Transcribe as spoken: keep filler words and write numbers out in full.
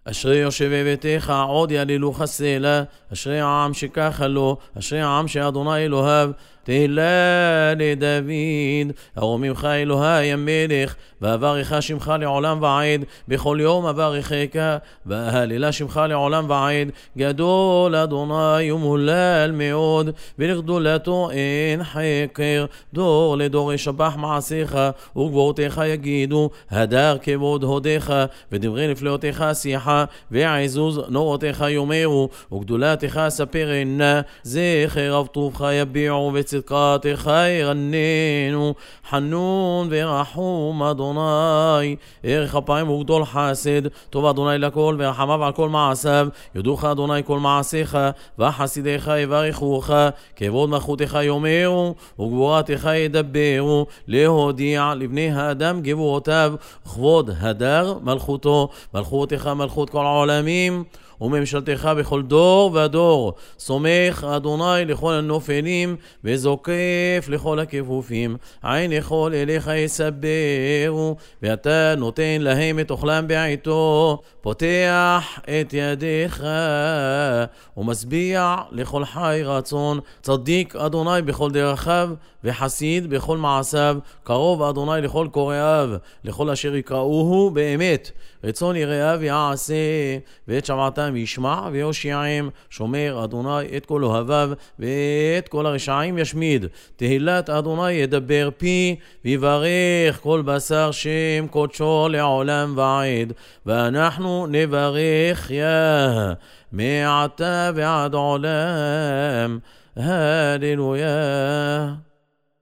אשרי יושבי ביתך עוד יעללוך סלע, אשרי העם שככה לו, אשרי העם שאדוני אלוהיו. תהילה לדוד, ארוממך אלוהי המלך, ואברך שמך לעולם ועד, בכל יום אברכך, ואהללה שמך לעולם ועד. גדול אדוני ומהולל מאוד, ולגדולתו אין חקר. דור לדור ישבח מעשיך, וגבורתך יגידו, הדר כבוד הודיך, ודברי נפלאותיך שיחה, ועזוז נורותיך יאמרו, וגדולתך ספרנה. זכר רב טובך יביעו, וצדקתך ירננו. חנון ורחום אדוני, ערך אפיים וגדול חסד, טוב אדוני לכל, ורחמיו על כל מעשיו. יודוך אדוני כל מעשיך, וחסידיך יברכוך. כבוד מלכותך יאמרו, וגבורתך ידברו, להודיע לבני האדם גבורותיו. כבוד הדר מלכותו, מלכותך מלכות כל העולמים, וממשלתך בכל דור ודור. סומך אדוני לכל הנופלים, וזוקף לכל הכפופים. עין יכול אליך יסברו, ואתה נותן להם את אוכלם בעיתו. פותח את ידיך, ומשביע לכל חי רצון. צדיק אדוני בכל דרכיו, וחסיד בכל מעשיו. קרוב אדוני לכל קוראיו, לכל אשר יקראוהו באמת. רצון יראיו יעשה, ואת שבעתם ישמע ויושיעם. שומר אדוני את כל אוהביו, ואת כל הרשעים ישמיד. תהילת אדוני ידבר פי, ויברך כל בשר שם קודשו לעולם ועד. ואנחנו נברך יה מעתה ועד עולם. הללויה.